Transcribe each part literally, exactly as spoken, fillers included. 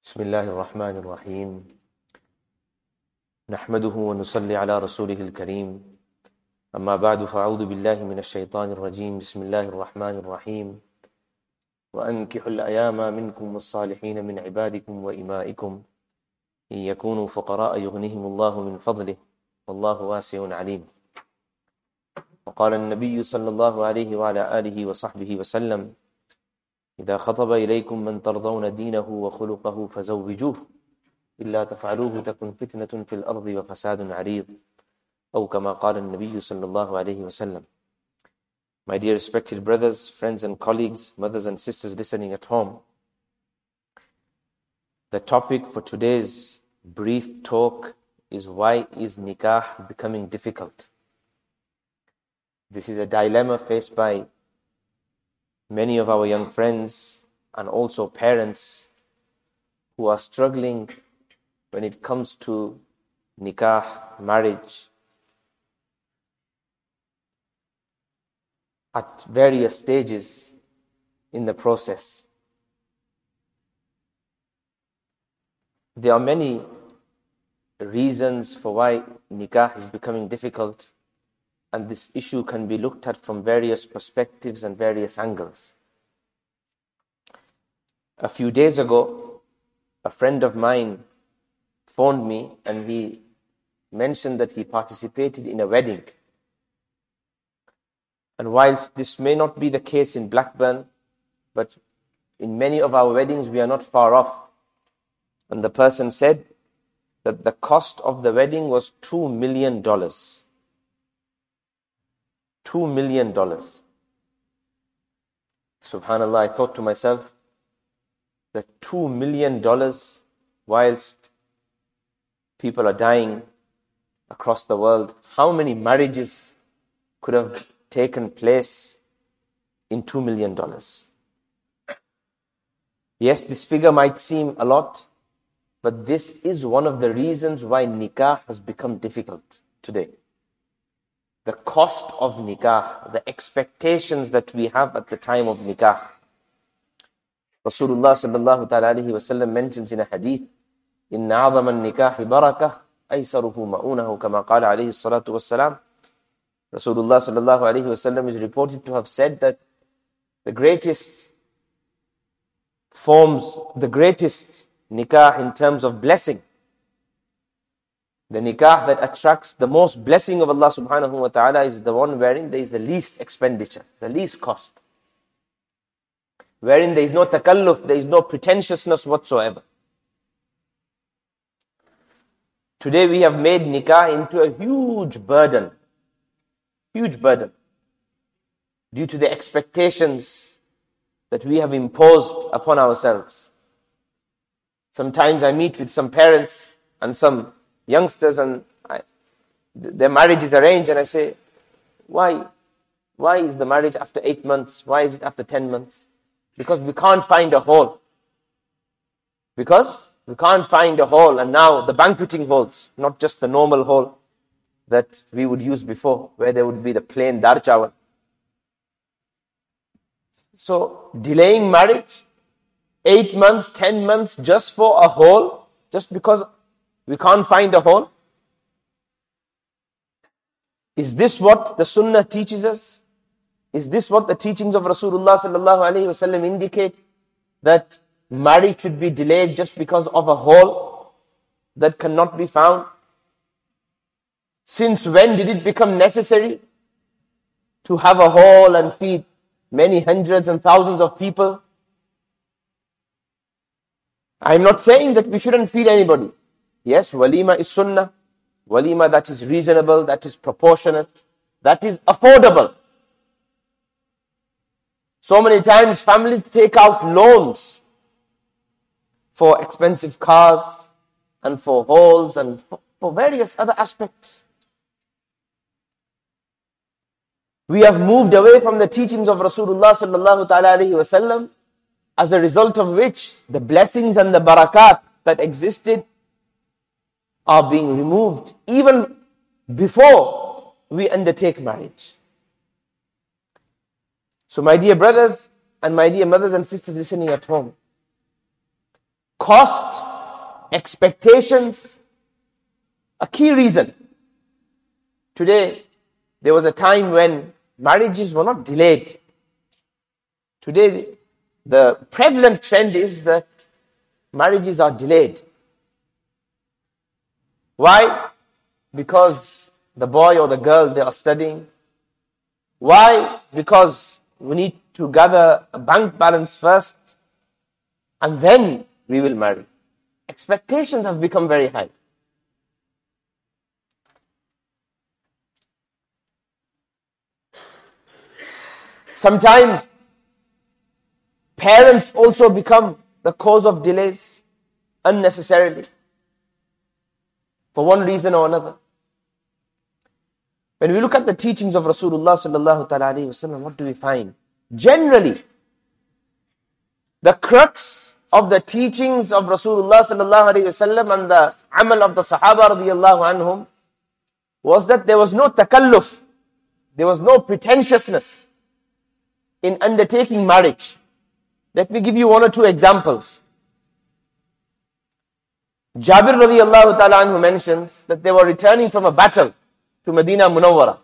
بسم الله الرحمن الرحيم نحمده ونصلي على رسوله الكريم أما بعد فأعوذ بالله من الشيطان الرجيم بسم الله الرحمن الرحيم وأنكحوا الأيام منكم والصالحين من عبادكم وإمائكم إن يكونوا فقراء يغنيهم الله من فضله والله واسع عليم وقال النبي صلى الله عليه وعلى آله وصحبه وسلم إذا خطب إليكم من ترضون دينه وخلقه فزوجوه إلا تفعلوه تكن فتنة في الأرض وفساد عريض أو كما قال النبي صلى الله عليه وسلم. My dear respected brothers, friends and colleagues, mothers and sisters listening at home, the topic for today's brief talk is why is nikah becoming difficult? This is a dilemma faced by many of our young friends and also parents who are struggling when it comes to nikah, marriage, at various stages in the process. There are many reasons for why nikah is becoming difficult, and this issue can be looked at from various perspectives and various angles. A few days ago, a friend of mine phoned me and he mentioned that he participated in a wedding. And whilst this may not be the case in Blackburn, but in many of our weddings we are not far off. And the person said that the cost of the wedding was two million dollars. Two million dollars. Subhanallah, I thought to myself that two million dollars, whilst people are dying across the world, how many marriages could have taken place in two million dollars? Yes, this figure might seem a lot, but this is one of the reasons why nikah has become difficult today. The cost of nikah, the expectations that we have at the time of nikah. Rasulullah sallallahu ta'ala alayhi wa sallam mentions in a hadith, إِنَّ عَظَمَ النِّكَاحِ بَرَكَةً أَيْسَرُهُ مَؤُونَهُ كَمَا قَالَ عَلَيْهِ الصَّلَاةُ وَالسَّلَامُ. Rasulullah sallallahu alayhi wa sallam is reported to have said that the greatest forms, the greatest nikah in terms of blessing, the nikah that attracts the most blessing of Allah subhanahu wa ta'ala is the one wherein there is the least expenditure, the least cost. Wherein there is no takalluf, there is no pretentiousness whatsoever. Today we have made nikah into a huge burden. Huge burden. Due to the expectations that we have imposed upon ourselves. Sometimes I meet with some parents and some youngsters and I, their marriage is arranged and I say, why? Why is the marriage after eight months? Why is it after ten months? Because we can't find a hall. Because we can't find a hall, and now the banqueting halls, not just the normal hall that we would use before, where there would be the plain dar chawal. So delaying marriage, eight months, ten months just for a hall, just because we can't find a hole? Is this what the Sunnah teaches us? Is this what the teachings of Rasulullah sallallahu alaihi wasallam indicate? That marriage should be delayed just because of a hole that cannot be found? Since when did it become necessary to have a hall and feed many hundreds and thousands of people? I'm not saying that we shouldn't feed anybody. Yes, walima is sunnah. Walima that is reasonable, that is proportionate, that is affordable. So many times families take out loans for expensive cars and for halls and for, for various other aspects. We have moved away from the teachings of Rasulullah sallallahu ta'ala alayhi wa sallam, as a result of which the blessings and the barakat that existed are being removed even before we undertake marriage. So my dear brothers and my dear mothers and sisters listening at home, cost, expectations, a key reason. Today, there was a time when marriages were not delayed. Today, the prevalent trend is that marriages are delayed. Why? Because the boy or the girl, they are studying. Why? Because we need to gather a bank balance first, and then we will marry. Expectations have become very high. Sometimes parents also become the cause of delays unnecessarily, for one reason or another. When we look at the teachings of Rasulullah sallallahu ta'ala alayhi wa sallam, what do we find? Generally, the crux of the teachings of Rasulullah sallallahu alayhi wa sallam and the amal of the Sahaba radiyallahu anhum was that there was no takalluf, there was no pretentiousness in undertaking marriage. Let me give you one or two examples. Jabir radiyallahu ta'ala anhu mentions that they were returning from a battle to Medina Munawwara.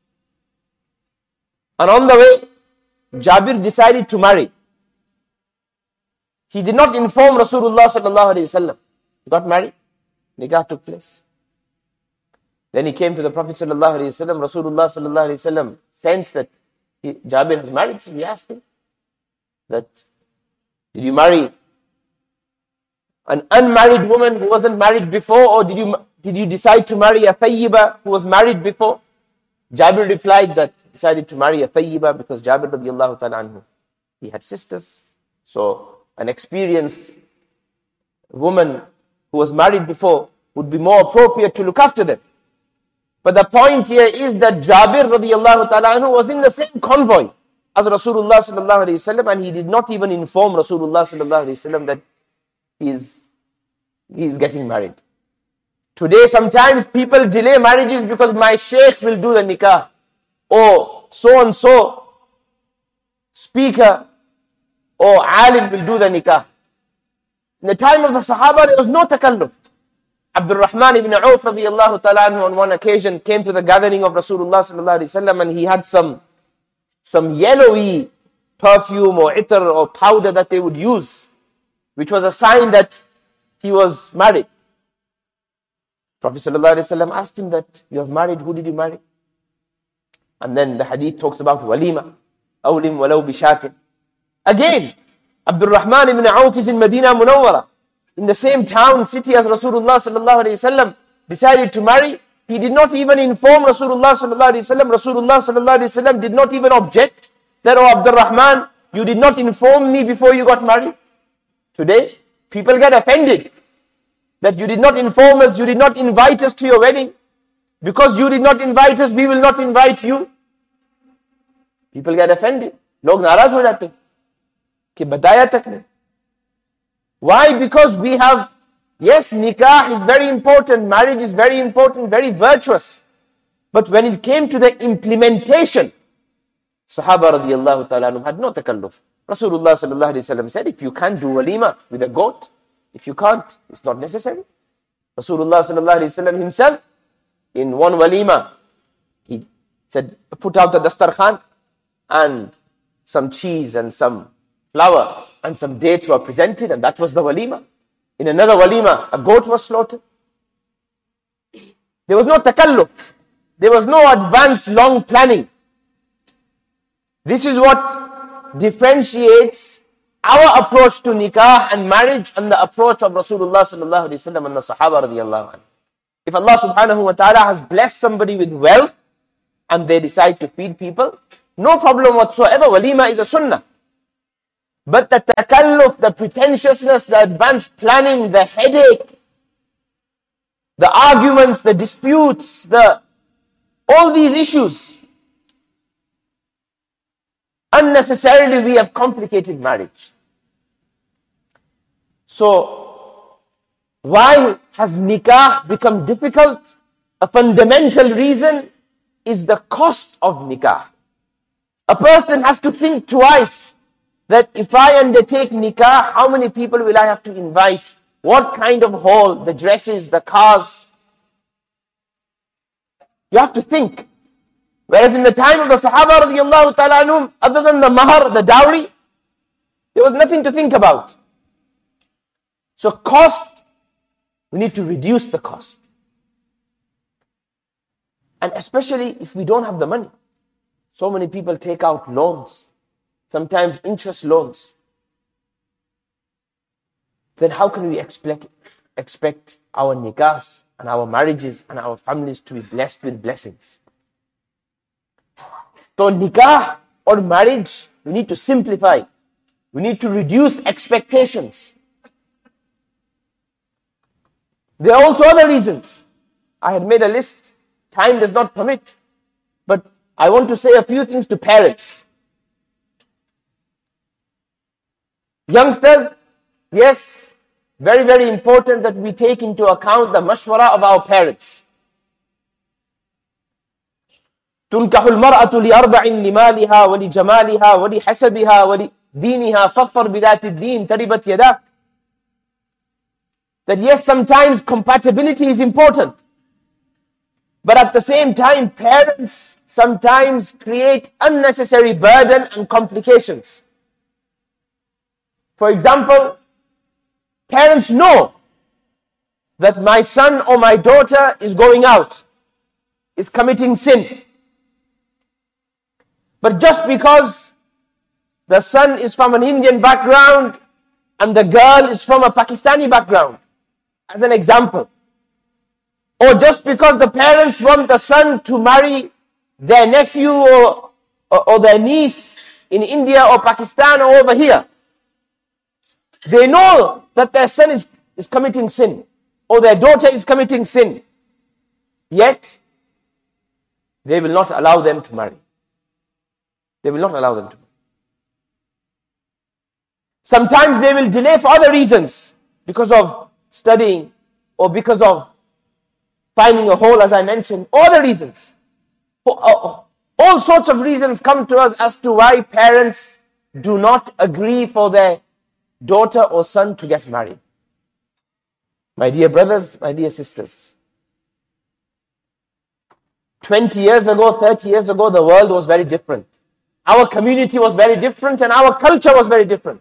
And on the way, Jabir decided to marry. He did not inform Rasulullah sallallahu alayhi wa sallam. He got married. Nikah took place. Then he came to the Prophet sallallahu alayhi wa sallam. Rasulullah sallallahu alayhi wa sallam sensed that he, Jabir has married. So he asked him that, did you marry an unmarried woman who wasn't married before, or did you did you decide to marry a thayyiba who was married before? Jabir replied that he decided to marry a thayyiba because Jabir radiyallahu ta'ala anhu, he had sisters. So an experienced woman who was married before would be more appropriate to look after them. But the point here is that Jabir radiyallahu ta'ala anhu was in the same convoy as Rasulullah sallallahu alayhi wa sallam, and he did not even inform Rasulullah sallallahu alayhi wa sallam that he is, he is getting married. Today, sometimes people delay marriages because my sheikh will do the nikah, or so-and-so speaker or alim will do the nikah. In the time of the Sahaba, there was no takalluf. Abdul Rahman ibn Auf radiyallahu ta'ala anhu on one occasion came to the gathering of Rasulullah sallallahu alayhi wa sallam, and he had some some yellowy perfume or itar or powder that they would use, which was a sign that he was married. Prophet sallallahu alayhi wa sallam asked him that, you have married, who did you marry? And then the hadith talks about walima, awlim walau bishatin. Again, Abdul Rahman ibn Auf is in Medina Munawwara, in the same town, city as Rasulullah sallallahu alayhi wa sallam, decided to marry. He did not even inform Rasulullah sallallahu alayhi wa sallam. Rasulullah sallallahu alayhi wa sallam did not even object that, oh Abdul Rahman, you did not inform me before you got married. Today, people get offended that you did not inform us, you did not invite us to your wedding. Because you did not invite us, we will not invite you. People get offended. Log naraz ho jate ki bataya tak nahi. Why? Because we have, yes, nikah is very important, marriage is very important, very virtuous. But when it came to the implementation, Sahaba radiyallahu ta'ala anhum had no takalluf. Rasulullah sallallahu alayhi wa sallam said, if you can't do walima with a goat, if you can't, it's not necessary. Rasulullah sallallahu alayhi wa sallam himself, in one walima, he said, put out the dastarkhan, and some cheese and some flour and some dates were presented, and that was the walima. In another walima, a goat was slaughtered. There was no takalluf. There was no advanced long planning. This is what differentiates our approach to nikah and marriage and the approach of Rasulullah sallallahu alaihi wasallam and the Sahaba radiyallahu anhu. If Allah subhanahu wa ta'ala has blessed somebody with wealth and they decide to feed people, no problem whatsoever. Walima is a sunnah. But the takalluf, the pretentiousness, the advanced planning, the headache, the arguments, the disputes, the all these issues, unnecessarily we have complicated marriage. So, why has nikah become difficult? A fundamental reason is the cost of nikah. A person has to think twice that if I undertake nikah, how many people will I have to invite? What kind of hall, the dresses, the cars? You have to think. Whereas in the time of the Sahaba radiallahu ta'ala anhum, other than the mahar, the dowry, there was nothing to think about. So cost, we need to reduce the cost. And especially if we don't have the money. So many people take out loans, sometimes interest loans. Then how can we expect, expect our nikahs and our marriages and our families to be blessed with blessings? So nikah or marriage, we need to simplify. We need to reduce expectations. There are also other reasons. I had made a list. Time does not permit. But I want to say a few things to parents. Youngsters, yes, very, very important that we take into account the mashwara of our parents. تنكح المرأة لأربع لمالها ولجمالها ولحسبها ولدينها فاظفر بذات الدين تربت يداك. That yes, sometimes compatibility is important. But at the same time, parents sometimes create unnecessary burden and complications. For example, parents know that my son or my daughter is going out, is committing sin. But just because the son is from an Indian background and the girl is from a Pakistani background, as an example, or just because the parents want the son to marry their nephew or, or, or their niece in India or Pakistan or over here, they know that their son is, is committing sin or their daughter is committing sin, yet they will not allow them to marry. They will not allow them to. Sometimes they will delay for other reasons, because of studying or because of finding a hole, as I mentioned, other reasons. All sorts of reasons come to us as to why parents do not agree for their daughter or son to get married. My dear brothers, my dear sisters, twenty years ago, thirty years ago, the world was very different. Our community was very different and our culture was very different.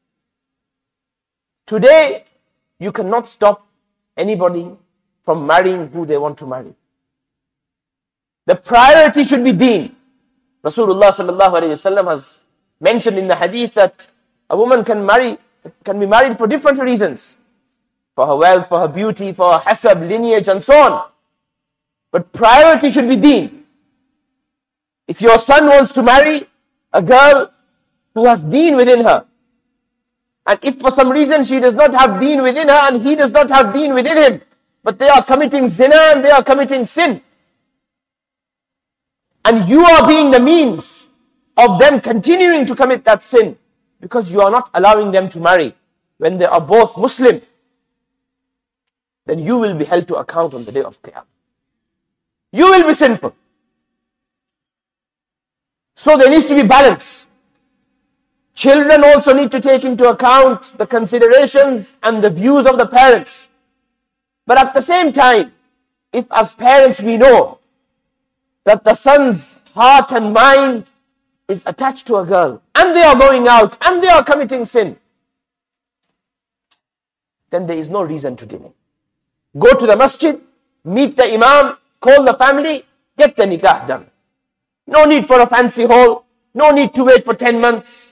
Today, you cannot stop anybody from marrying who they want to marry. The priority should be deen. Rasulullah sallallahu alayhi wasallam has mentioned in the hadith that a woman can marry, can be married for different reasons. For her wealth, for her beauty, for her hasab, lineage and so on. But priority should be deen. If your son wants to marry a girl who has deen within her, and if for some reason she does not have deen within her and he does not have deen within him, but they are committing zina and they are committing sin, and you are being the means of them continuing to commit that sin because you are not allowing them to marry when they are both Muslim, then you will be held to account on the day of Qiyamah. You will be sinful. So there needs to be balance. Children also need to take into account the considerations and the views of the parents. But at the same time, if as parents we know that the son's heart and mind is attached to a girl, and they are going out, and they are committing sin, then there is no reason to delay. Go to the masjid, meet the imam, call the family, get the nikah done. No need for a fancy hall, no need to wait for ten months.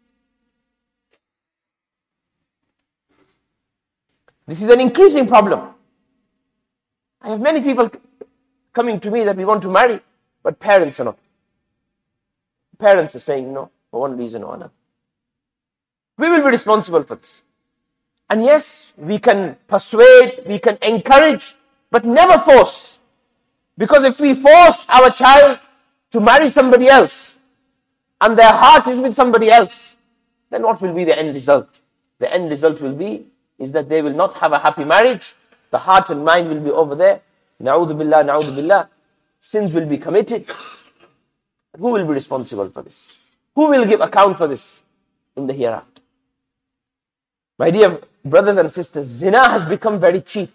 This is an increasing problem. I have many people coming to me that we want to marry, but parents are not. Parents are saying no, for one reason or another. We will be responsible for this. And yes, we can persuade, we can encourage, but never force. Because if we force our child to marry somebody else, and their heart is with somebody else, then what will be the end result? The end result will be, is that they will not have a happy marriage. The heart and mind will be over there. Na'udhu billah, na'udhu billah. Sins will be committed. Who will be responsible for this? Who will give account for this? in the hereafter. My dear brothers and sisters, zina has become very cheap.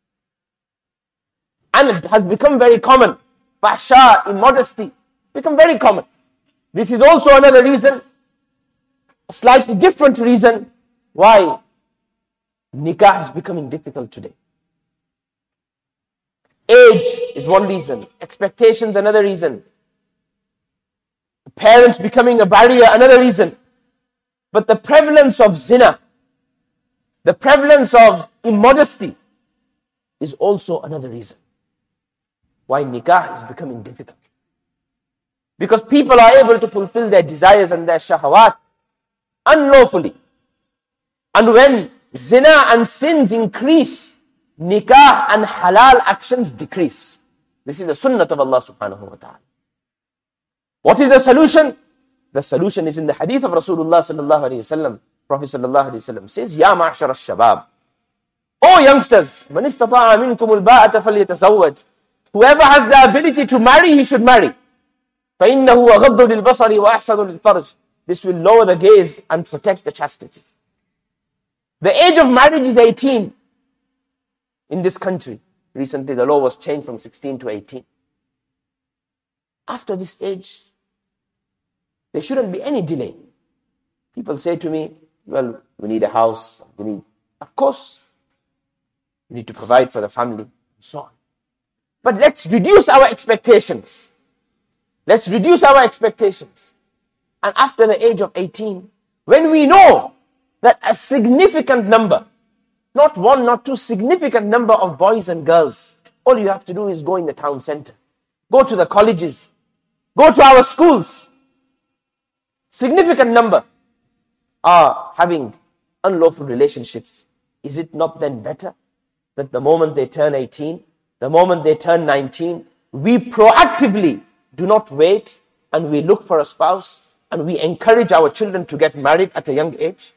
And it has become very common. Fahsha, immodesty, become very common. This is also another reason, a slightly different reason, why nikah is becoming difficult today. Age is one reason. Expectations, another reason. Parents becoming a barrier, another reason. But the prevalence of zina, the prevalence of immodesty is also another reason why nikah is becoming difficult. Because people are able to fulfill their desires and their shahawat unlawfully. And when zina and sins increase, nikah and halal actions decrease. This is the sunnah of Allah subhanahu wa ta'ala. What is the solution? The solution is in the hadith of Rasulullah sallallahu alayhi wa sallam. Prophet sallallahu alayhi wa sallam says, Ya ma'ashar al-shabab. O youngsters, man istata'a minkum al-ba'ata falyatazawwaj. Whoever has the ability to marry, he should marry. فَإِنَّهُ وَغَضُّ لِلْبَصَرِ وَأَحْسَنُ لِلْفَرْجِ. This will lower the gaze and protect the chastity. The age of marriage is eighteen in this country. Recently the law was changed from sixteen to eighteen. After this age, there shouldn't be any delay. People say to me, well, we need a house, we need, of course, we need to provide for the family, and so on. But let's reduce our expectations. Let's reduce our expectations. And after the age of eighteen, when we know that a significant number, not one, not two, significant number of boys and girls, all you have to do is go in the town center, go to the colleges, go to our schools. Significant number are having unlawful relationships. Is it not then better that the moment they turn eighteen, the moment they turn nineteen, we proactively do not wait and we look for a spouse and we encourage our children to get married at a young age?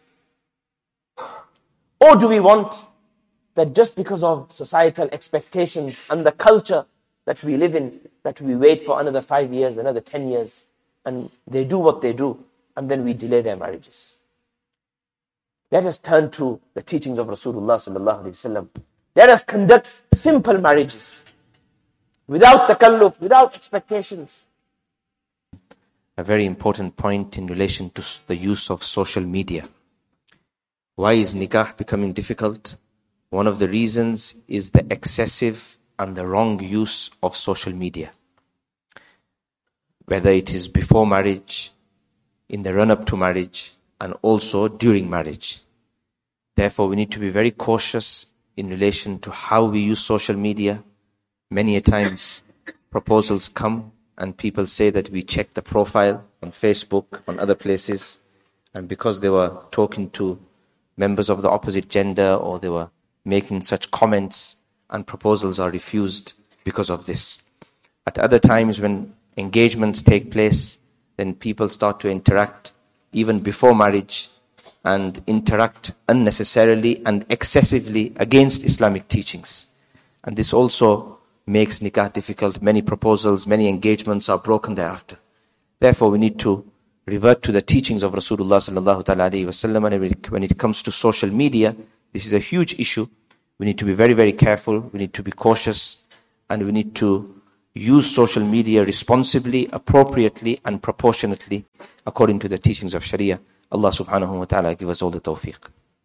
Or do we want that just because of societal expectations and the culture that we live in, that we wait for another five years, another ten years, and they do what they do, and then we delay their marriages? Let us turn to the teachings of Rasulullah sallallahu alaihi wasallam. Let us conduct simple marriages, without takalluf, without expectations. A very important point in relation to the use of social media. Why is nikah becoming difficult? One of the reasons is the excessive and the wrong use of social media. Whether it is before marriage, in the run-up to marriage, and also during marriage. Therefore, we need to be very cautious in relation to how we use social media. Many a times, proposals come and people say that we check the profile on Facebook, on other places, and because they were talking to members of the opposite gender or they were making such comments, and proposals are refused because of this. At other times when engagements take place, then people start to interact even before marriage and interact unnecessarily and excessively against Islamic teachings. And this also makes nikah difficult. Many proposals, many engagements are broken thereafter. Therefore, we need to revert to the teachings of Rasulullah sallallahu alaihi wasallam. And when it comes to social media, this is a huge issue. We need to be very, very careful. We need to be cautious, and we need to use social media responsibly, appropriately, and proportionately according to the teachings of Sharia. Allah subhanahu wa ta'ala give us all the tawfiq.